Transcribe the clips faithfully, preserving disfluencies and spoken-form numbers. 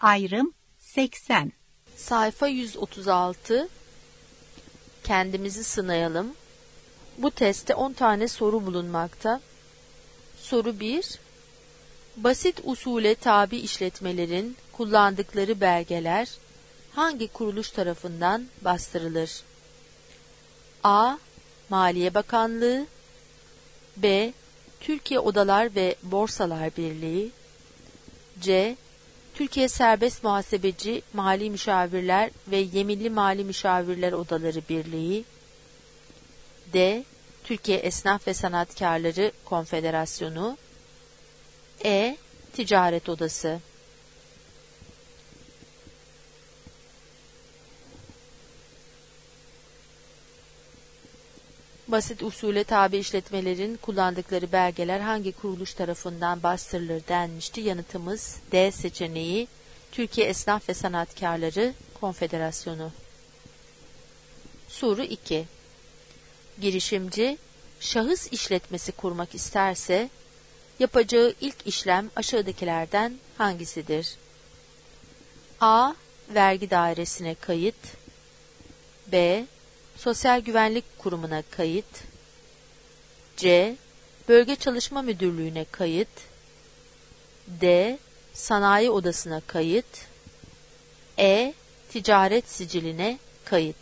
Ayrım seksen. Sayfa yüz otuz altı. Kendimizi sınayalım. Bu testte on tane soru bulunmakta. Soru bir. Basit usule tabi işletmelerin kullandıkları belgeler hangi kuruluş tarafından bastırılır? A. Maliye Bakanlığı. B. Türkiye Odalar ve Borsalar Birliği. C. Türkiye Serbest Muhasebeci Mali Müşavirler ve Yeminli Mali Müşavirler Odaları Birliği. D. Türkiye Esnaf ve Sanatkarları Konfederasyonu. E. Ticaret Odası. Basit usule tabi işletmelerin kullandıkları belgeler hangi kuruluş tarafından bastırılır denmişti. Yanıtımız D seçeneği, Türkiye Esnaf ve Sanatkarları Konfederasyonu. Soru iki. Girişimci, şahıs işletmesi kurmak isterse, yapacağı ilk işlem aşağıdakilerden hangisidir? A. Vergi dairesine kayıt. B. Sosyal Güvenlik Kurumu'na kayıt. C. Bölge Çalışma Müdürlüğü'ne kayıt. D. Sanayi Odası'na kayıt. E. Ticaret Siciline kayıt.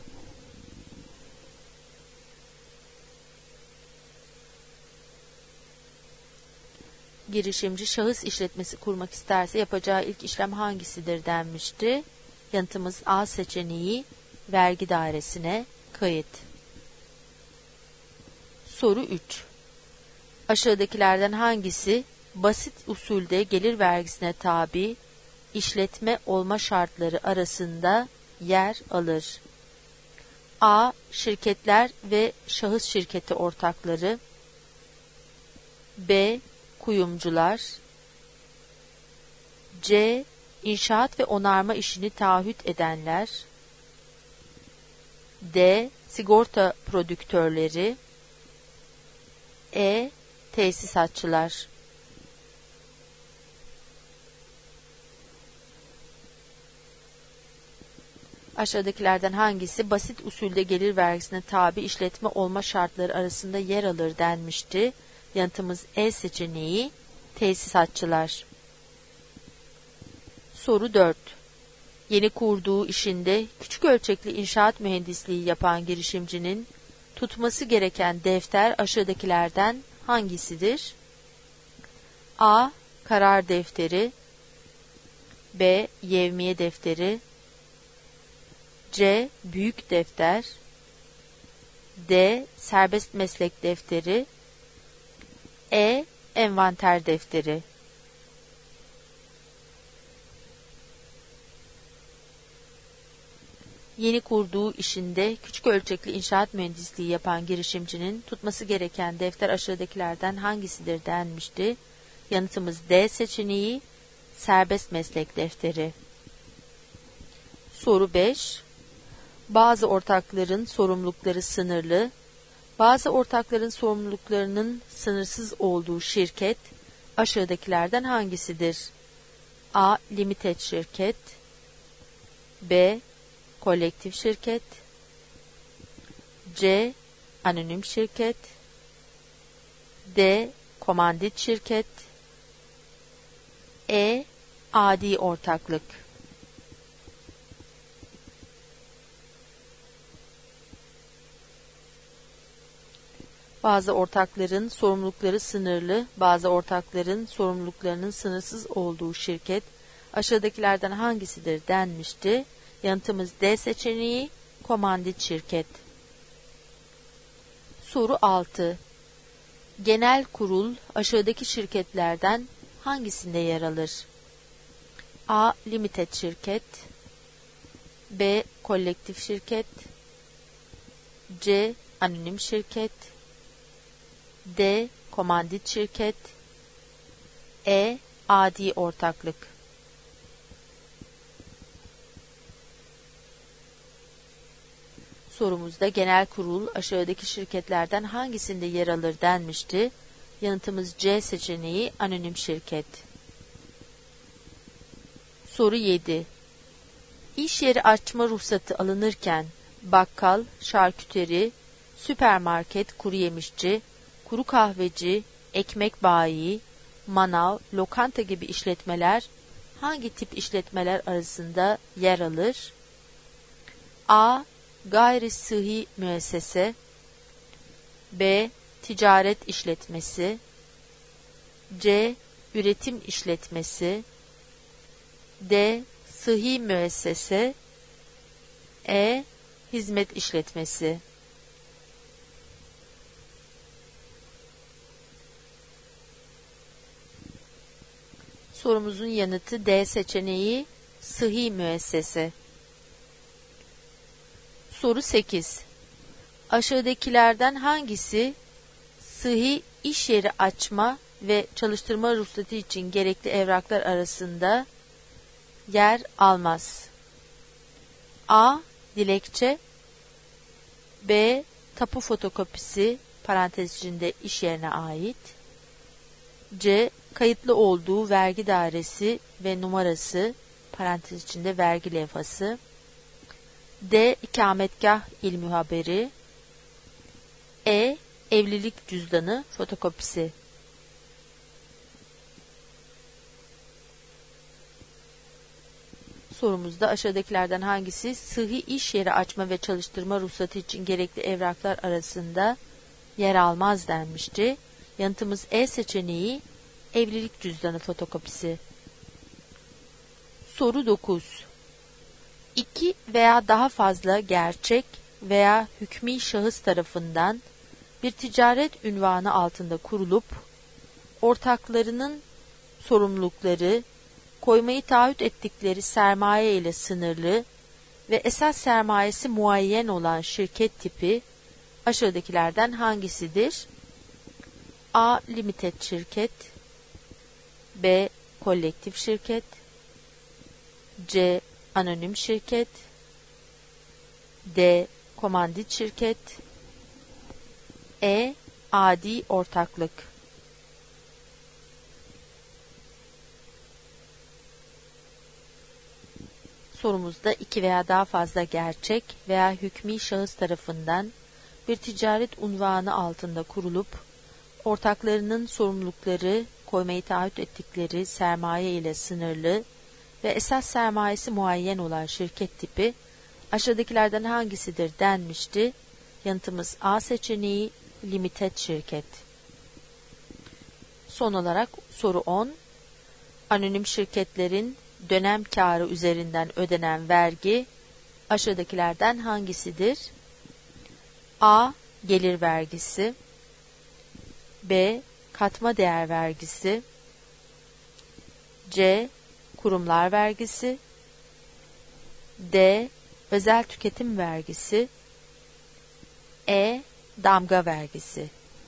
Girişimci şahıs işletmesi kurmak isterse yapacağı ilk işlem hangisidir denmişti. Yanıtımız A seçeneği, vergi dairesine kayıt. Soru üç. Aşağıdakilerden hangisi basit usulde gelir vergisine tabi işletme olma şartları arasında yer alır? A. Şirketler ve şahıs şirketi ortakları. B. Kuyumcular. C. İnşaat ve onarma işini taahhüt edenler. D. Sigorta prodüktörleri. E. Tesisatçılar. Aşağıdakilerden hangisi basit usulde gelir vergisine tabi işletme olma şartları arasında yer alır denmişti. Yanıtımız E seçeneği, tesisatçılar. Soru dört. Yeni kurduğu işinde küçük ölçekli inşaat mühendisliği yapan girişimcinin tutması gereken defter aşağıdakilerden hangisidir? A. Karar defteri. B. Yevmiye defteri. C. Büyük defter. D. Serbest meslek defteri. E. Envanter defteri. Yeni kurduğu işinde küçük ölçekli inşaat mühendisliği yapan girişimcinin tutması gereken defter aşağıdakilerden hangisidir denmişti. Yanıtımız D seçeneği, serbest meslek defteri. Soru beş. Bazı ortakların sorumlulukları sınırlı, bazı ortakların sorumluluklarının sınırsız olduğu şirket aşağıdakilerden hangisidir? A. Limited şirket. B. Kolektif şirket. C. Anonim şirket. D. Komandit şirket. E. Adi ortaklık. Bazı ortakların sorumlulukları sınırlı, bazı ortakların sorumluluklarının sınırsız olduğu şirket aşağıdakilerden hangisidir denmişti. Yanıtımız D seçeneği, komandit şirket. Soru altı. Genel kurul aşağıdaki şirketlerden hangisinde yer alır? A. Limited şirket. B. Kolektif şirket. C. Anonim şirket. D. Komandit şirket. E. Adi ortaklık. Sorumuzda genel kurul aşağıdaki şirketlerden hangisinde yer alır denmişti. Yanıtımız C seçeneği, anonim şirket. Soru yedi. İş yeri açma ruhsatı alınırken bakkal, şarküteri, süpermarket, kuruyemişçi, kuru kahveci, ekmek bayi, manav, lokanta gibi işletmeler hangi tip işletmeler arasında yer alır? A. Gayri sıhhi müessese, B. Ticaret işletmesi, C. Üretim işletmesi, D. Sıhhi müessese, E. Hizmet işletmesi. Sorumuzun yanıtı D seçeneği, sıhhi müessese. Soru sekiz. Aşağıdakilerden hangisi sıhhi iş yeri açma ve çalıştırma ruhsatı için gerekli evraklar arasında yer almaz? A. Dilekçe, B. Tapu fotokopisi parantez içinde iş yerine ait, C. Kayıtlı olduğu vergi dairesi ve numarası parantez içinde vergi levhası, D. İkametgah ilmuhaberi, E. Evlilik cüzdanı fotokopisi. Sorumuzda aşağıdakilerden hangisi sıhhi iş yeri açma ve çalıştırma ruhsatı için gerekli evraklar arasında yer almaz denmişti. Yanıtımız E seçeneği, evlilik cüzdanı fotokopisi. Soru dokuz. İki veya daha fazla gerçek veya hükmî şahıs tarafından bir ticaret ünvanı altında kurulup ortaklarının sorumlulukları koymayı taahhüt ettikleri sermaye ile sınırlı ve esas sermayesi muayyen olan şirket tipi aşağıdakilerden hangisidir? A. Limited şirket, B. Kolektif şirket, C. Anonim şirket, D. Komandit şirket, E. Adi ortaklık. Sorumuzda iki veya daha fazla gerçek veya hükmî şahıs tarafından bir ticaret unvanı altında kurulup ortaklarının sorumlulukları koymayı taahhüt ettikleri sermaye ile sınırlı ve esas sermayesi muayyen olan şirket tipi aşağıdakilerden hangisidir denmişti. Yanıtımız A seçeneği, limited şirket. Son olarak soru on. Anonim şirketlerin dönem kârı üzerinden ödenen vergi aşağıdakilerden hangisidir? A. Gelir vergisi, B. Katma değer vergisi, C. Kurumlar vergisi, D. Özel tüketim vergisi, E. Damga vergisi.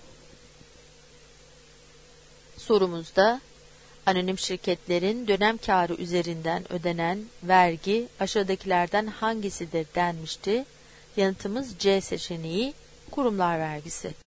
Sorumuzda anonim şirketlerin dönem kârı üzerinden ödenen vergi aşağıdakilerden hangisidir denmişti. Yanıtımız C seçeneği, kurumlar vergisi.